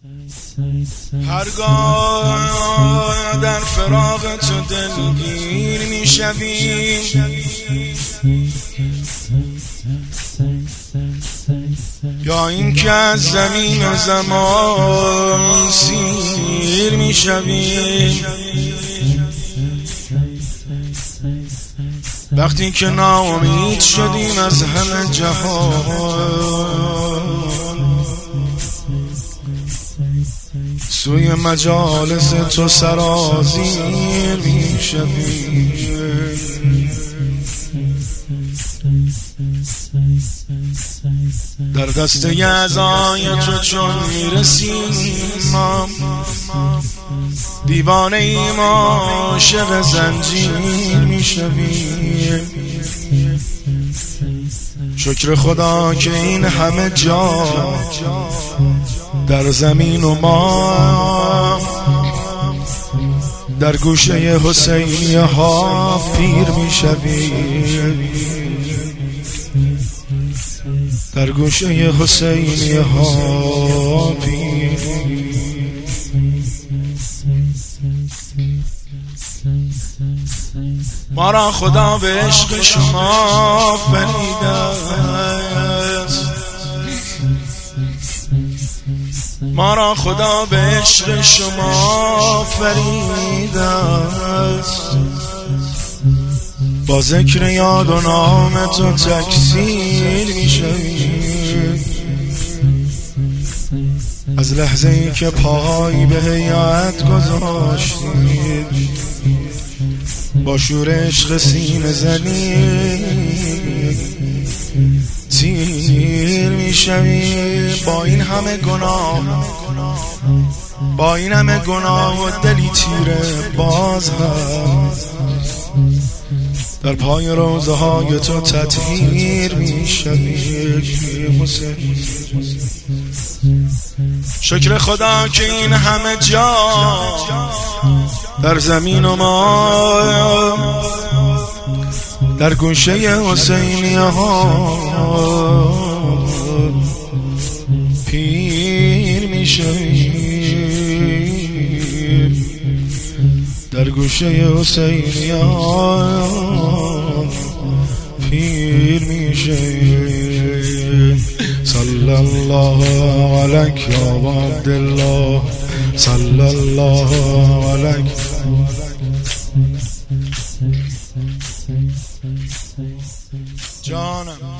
هرگاه در فراق تو دلگیر میشویم، یا اینکه از زمین و زمان سیر میشویم، وقتی که ناامید شدیم از همه جهان، سوی مجالس تو سرازیر میشویم. در دست اعضای تو چون میرسیم، دیوانه ایم عاشق زنجیر میشویم. شکر خدا که این همه جا در زمین و ما در گوشه حسینیه ها پیر میشویم، در گوشه حسینیه ها پیر. ما را خدا به عشق شما فریده است، ما را خدا به عشق شما فریده است. با ذکر یاد و نام تو تکثیر میشویم، از لحظه ای که پای به هیئت گذاشتیم، با شور عشق سینه زنیم تیر میشویم. با این همه گناه، با این همه گناه و دلی تیره، باز هم در پای روزه های تو تطهیر میشویم. شکر خدا که این همه جا در زمین و ما در گوشه حسینیه ها پیر میشویم، در گوشه حسینیه ها پیر میشویم. صلی الله علیک یا عبدالله، صلی الله علیک. جانم